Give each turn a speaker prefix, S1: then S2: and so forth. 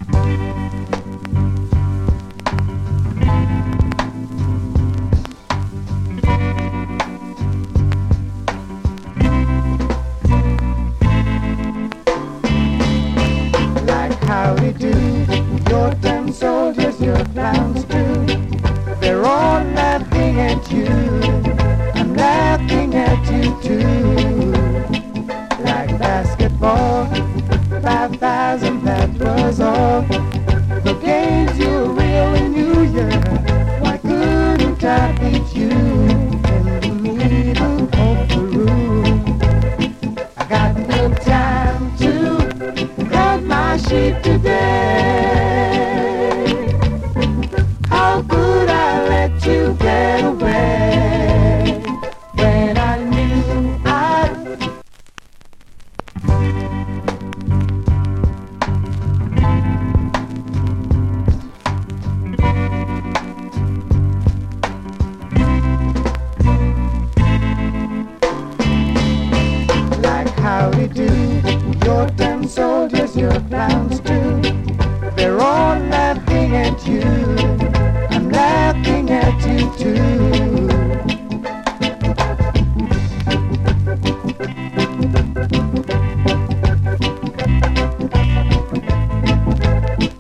S1: Howdy do, your damn soldiers, your clowns too. They're all laughing at you. I'm laughing at you too. Like basketball, 5,000, that was all. The games you really knew, yeah. Why couldn't I beat you in the middle of the room? I got no time to cut my sheep today. How could I let you get away when I knew like howdy do, your damn soldiers, your clowns too. They're all laughing at you. I'm laughing at you too.